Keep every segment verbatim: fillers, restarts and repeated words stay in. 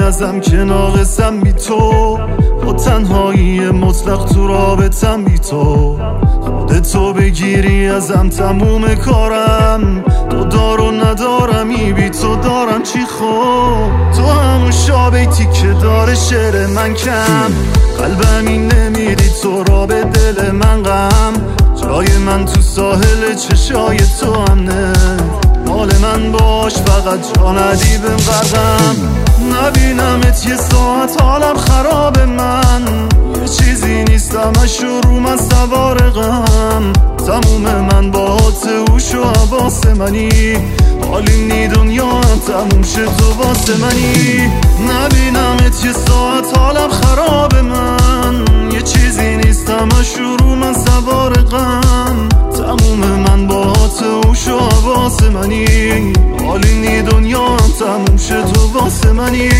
ازم که ناقصم بی تو، با تنهایی مطلق تو رابطم بی تو. خودتو بگیری ازم تموم کارم، تو دار و ندارمی بی تو دارم چی خوب. تو همون شابیتی که داره شعر من کم، قلبم این نمیری تو را به دل من غم. جای من تو ساحل چشای تو هم نه، مال من باش فقط جا ندی بهم غرقم. نبینمت یه ساعت حالم خراب، من یه چیزی نیستم از شروع من سوار غم. تموم من با هاتوش و حواس منی، حالی نی دنیا هم تموم شه تو واسه منی. نبینمت یه ساعت حالم خراب، من یه چیزی نیستم از شروع من سوار غم. تموم من با هاتوش و حواس منی، حالی نی دنیا هم تموم شه تو واسه منی.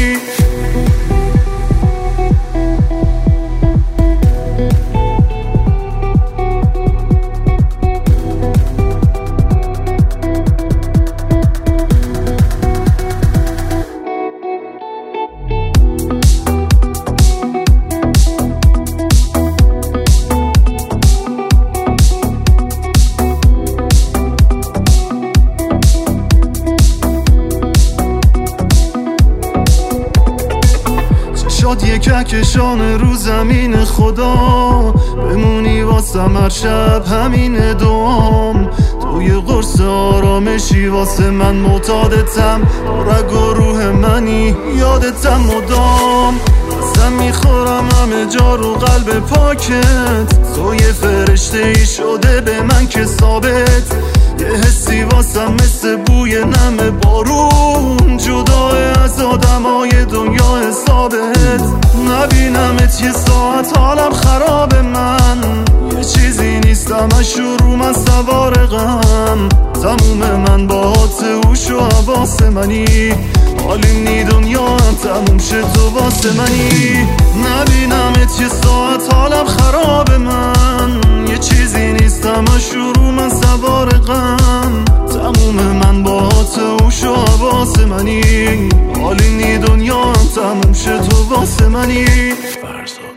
شاد یه کهکشان رو زمین خدا، بمونی واسم هر شب همین دوام. تو یه قرص آرامشی واسه من معتادتم، رگ و روح منی یادتم مدام. ازم میخورم همه جا رو قلب پاکت، تو یه فرشته ای شده به من که ثابت. یه حسی واسم مثل بوی نم بارون، جدای از آدمای دنیا حسابت. نبینمت یه ساعت حالم خراب، من یه چیزی نیستم از شروع من سوار غم. تموم من با هاتوش و حواس منی، حالیم نی دنیا هم تموم شه تو واسه منی. نبینمت یه ساعت حالم خراب، من یه چیزی نیستم از شروع من سوار غم. تموم من با هاتوش و حواس منی، حالی نی دنیا هم تموم شه تو واسه منی.